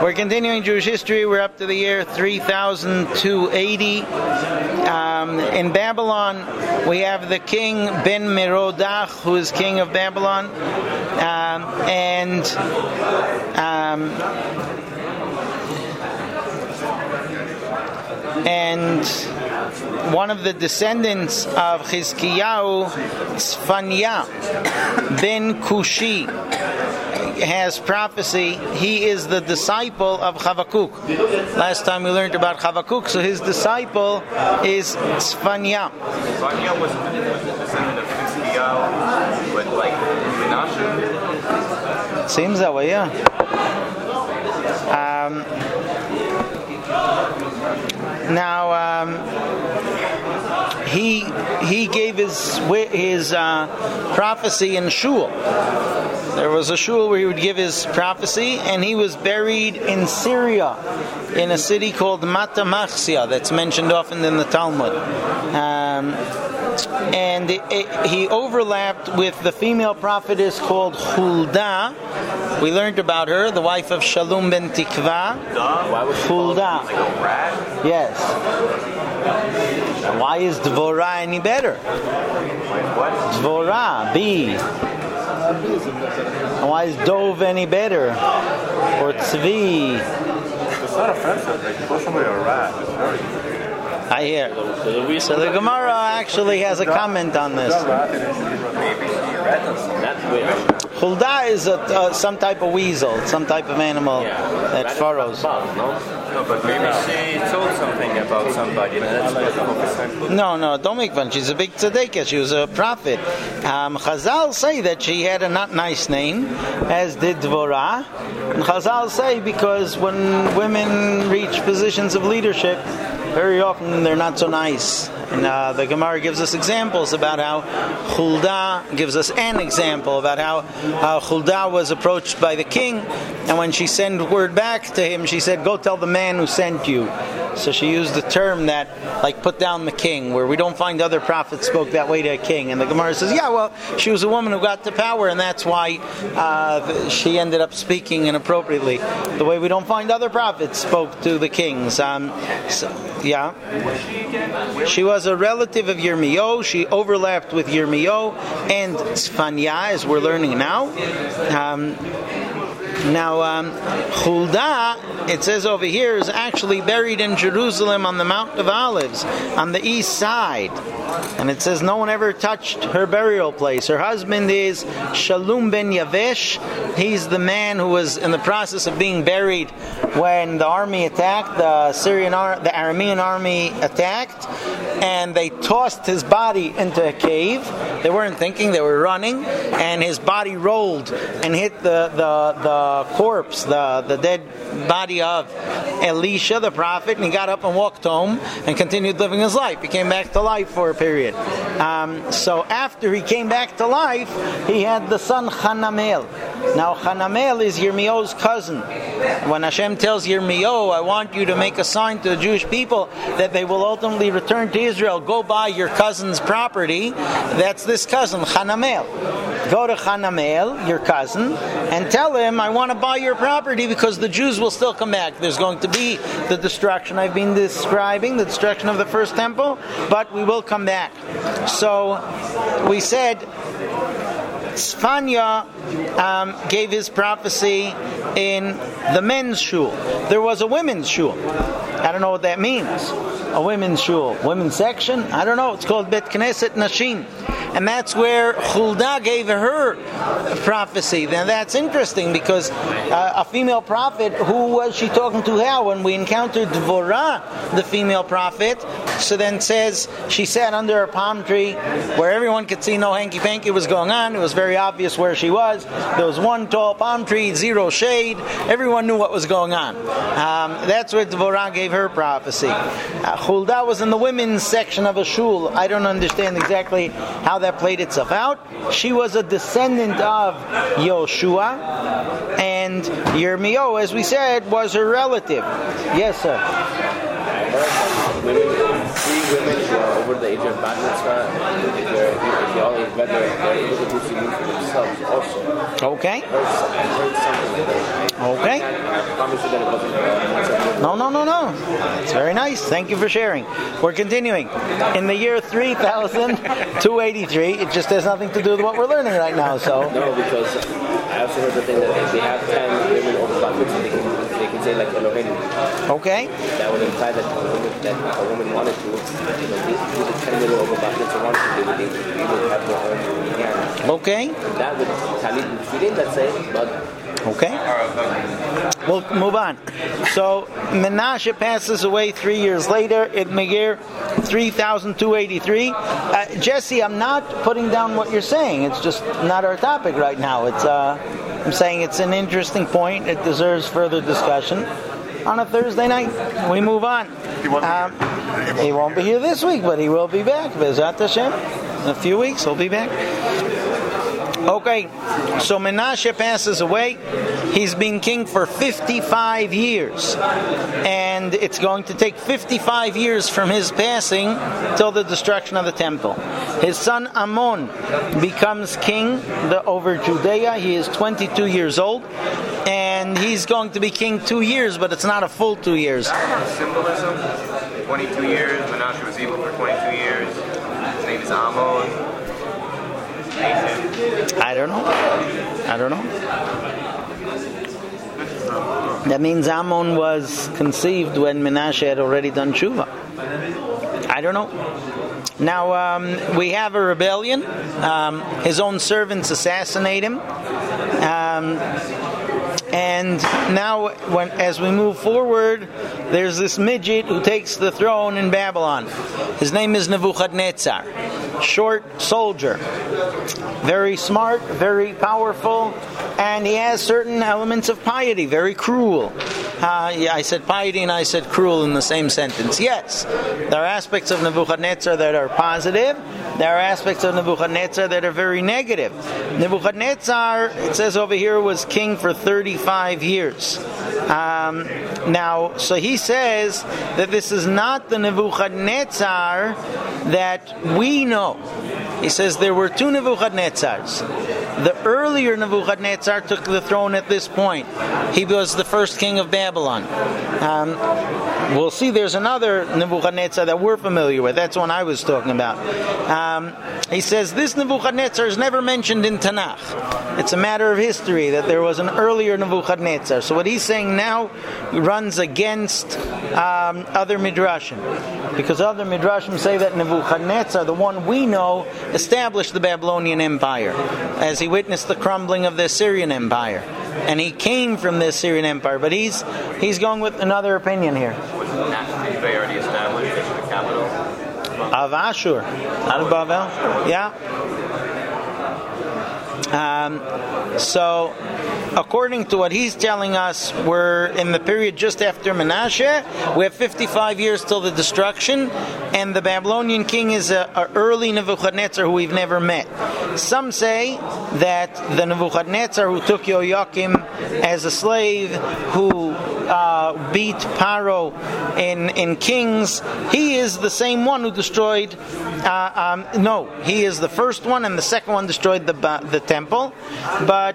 We're continuing Jewish history. We're up to the year 3280. In Babylon, we have the king Ben Merodach, who is king of Babylon, and one of the descendants of Chizkiyahu, Tzfanya Ben Kushi, has prophecy. He is the disciple of Chavakuk. Last time we learned about Chavakuk, so his disciple is Tzfanya. Tzfanya was the descendant of Chizkiyahu, but like Menashe? Seems that way, yeah. He gave his prophecy in shul. There was a shul where he would give his prophecy, and he was buried in Syria, in a city called Matamachsia, that's mentioned often in the Talmud. And he overlapped with the female prophetess called Huldah. We learned about her, the wife of Shalom ben Tikva. Huldah. Like a rat? Yes. And why is Dvorah any better? What? Dvorah, bee. And why is Dov any better? Or Tzvi? It's not offensive. Like, you call somebody a rat. It's very... I hear. So the Gemara actually has a comment on this. Huldah is some type of weasel, some type of animal that furrows. No, but maybe she told something about somebody. That's what the focus. No, don't make fun. She's a big tzedekah. She was a prophet. Chazal say that she had a not nice name, as did Dvorah. And Chazal say because when women reach positions of leadership, very often they're not so nice. And the Gemara gives us examples about how Huldah gives us an example about how Huldah was approached by the king, and when she sent word back to him, she said, "Go tell the man who sent you." So she used the term that, like, put down the king, where we don't find other prophets spoke that way to a king. And the Gemara says, yeah, well, she was a woman who got to power, and that's why she ended up speaking inappropriately. The way we don't find other prophets spoke to the kings. She was a relative of Yirmiyahu. She overlapped with Yirmiyahu and Tzfanya, as we're learning now. Huldah, it says over here, is actually buried in Jerusalem on the Mount of Olives, on the east side. And it says no one ever touched her burial place. Her husband is Shalom ben Yavesh. He's the man who was in the process of being buried when the army attacked, the Aramean army attacked, and they tossed his body into a cave. They weren't thinking, they were running, and his body rolled and hit the corpse, the dead body of Elisha, the prophet, and he got up and walked home and continued living his life. He came back to life for a period. So after he came back to life, he had the son Hanamel. Now Hanamel is Yirmiyahu's cousin. When Hashem tells Yirmiyahu, I want you to make a sign to the Jewish people that they will ultimately return to Israel, go buy your cousin's property. That's this cousin, Hanamel. Go to Hanamel, your cousin, and tell him, I want to buy your property because the Jews will still come back. There's going to be the destruction I've been describing, the destruction of the first temple, but we will come back. So we said Tzfanya gave his prophecy in the men's shul. There was a women's shul. I don't know what that means. A women's shul. Women's section? I don't know. It's called Bet Knesset Nashim. And that's where Huldah gave her prophecy. Now that's interesting because a female prophet, who was she talking to how? When we encountered Dvorah, the female prophet, so then says she sat under a palm tree where everyone could see no hanky-panky was going on. It was very obvious where she was. There was one tall palm tree, zero shade. Everyone knew what was going on. That's where Dvorah gave her prophecy. Huldah was in the women's section of a shul. I don't understand exactly how that played itself out. She was a descendant of Yoshua, and Yirmiyahu, as we said, was her relative. Yes, sir. Women women who are over the age of bat mitzvah, if they all age better, they're able to do tefillin for themselves also. Okay. I heard something like that. Okay. I promise you that it wasn't. No. It's very nice. Thank you for sharing. We're continuing. In the year 3283, it just has nothing to do with what we're learning right now. So. No, because I also heard the thing that if they have 10 women over bat mitzvah, they can say like Eloheinu. Okay. That would imply that a woman wanted to, do the 10 women over bat mitzvah wanted to, they would have their own hand. Okay. That would talit tefillin, let's say, but. Okay. We'll move on. So Menashe passes away 3 years later in Megir 3283. Jesse, I'm not putting down what you're saying. It's just not our topic right now. It's I'm saying it's an interesting point. It deserves further discussion. On a Thursday night, we move on. He won't be here this week, but he will be back. B'ezrat Hashem. In a few weeks, he'll be back. Okay, so Menashe passes away. He's been king for 55 years. And it's going to take 55 years from his passing till the destruction of the temple. His son Amon becomes king over Judea. He is 22 years old. And he's going to be king 2 years, but it's not a full 2 years. Symbolism, 22 years. Menashe was evil for 22 years. His name is Amon. I don't know. That means Ammon was conceived when Menashe had already done tshuva. I don't know. Now, we have a rebellion. His own servants assassinate him. And now, as we move forward, there's this midget who takes the throne in Babylon. His name is Nebuchadnezzar. Short soldier. Very smart, very powerful, and he has certain elements of piety. Very cruel. I said piety and I said cruel in the same sentence. Yes, there are aspects of Nebuchadnezzar that are positive. There are aspects of Nebuchadnezzar that are very negative. Nebuchadnezzar, it says over here, was king for 35 years. Now, so he says that this is not the Nebuchadnezzar that we know. He says there were two Nebuchadnezzars. The earlier Nebuchadnezzar took the throne at this point. He was the first king of Babylon. We'll see there's another Nebuchadnezzar that we're familiar with. That's one I was talking about. He says this Nebuchadnezzar is never mentioned in Tanakh. It's a matter of history that there was an earlier Nebuchadnezzar. So what he's saying now runs against other Midrashim. Because other Midrashim say that Nebuchadnezzar, the one we know, established the Babylonian Empire as he witnessed the crumbling of the Assyrian Empire. And he came from the Assyrian Empire. But he's going with another opinion here. They already established the capital of Ashur, not of Bavel. Yeah. So, according to what he's telling us, we're in the period just after Menashe. We have 55 years till the destruction, and the Babylonian king is an early Nebuchadnezzar who we've never met. Some say that the Nebuchadnezzar who took Yoakim as a slave, who beat Paro in Kings, he is the same one who destroyed. No, he is the first one, and the second one destroyed the temple. But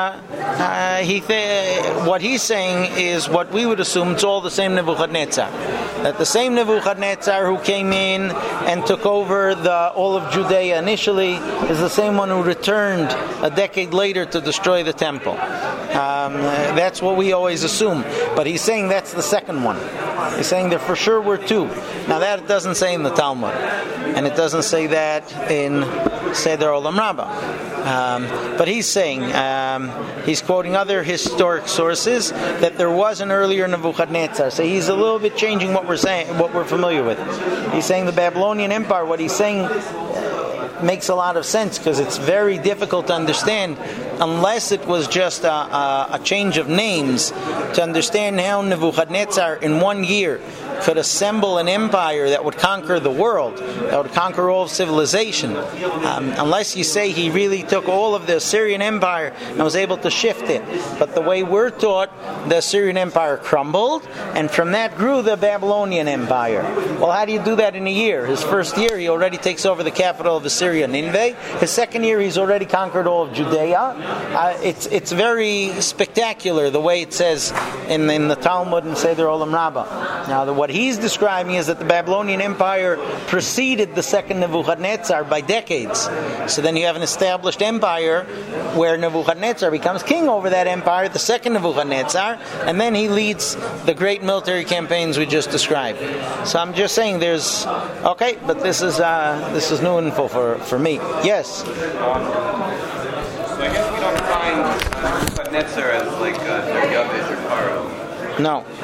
what he's saying is what we would assume. It's all the same Nebuchadnezzar. That the same Nebuchadnezzar who came in and took over all of Judea initially is the same one who returned a decade later to destroy the temple. That's what we always assume. But he's saying that's the second one. He's saying there for sure were two. Now that it doesn't say in the Talmud. And it doesn't say that in Seder Olam Rabbah. But he's saying, he's quoting other historic sources, that there was an earlier Nebuchadnezzar. So he's a little bit changing what we're saying, what we're familiar with. He's saying the Babylonian Empire, what he's saying makes a lot of sense, because it's very difficult to understand unless it was just a change of names, to understand how Nebuchadnezzar in 1 year could assemble an empire that would conquer the world, that would conquer all of civilization, unless you say he really took all of the Assyrian Empire and was able to shift it. But the way we're taught, the Assyrian Empire crumbled, and from that grew the Babylonian Empire. Well, how do you do that in a year? His first year, he already takes over the capital of Assyria, Nineveh. His second year, he's already conquered all of Judea. It's very spectacular the way it says in the Talmud and Seder Olam Rabbah. Now, what he's describing is that the Babylonian Empire preceded the second Nebuchadnezzar by decades. So then you have an established empire where Nebuchadnezzar becomes king over that empire, the second Nebuchadnezzar, and then he leads the great military campaigns we just described. So I'm just saying but this is new info for me. Yes? So I guess we don't find Nebuchadnezzar as like Daryavish or Paro. No.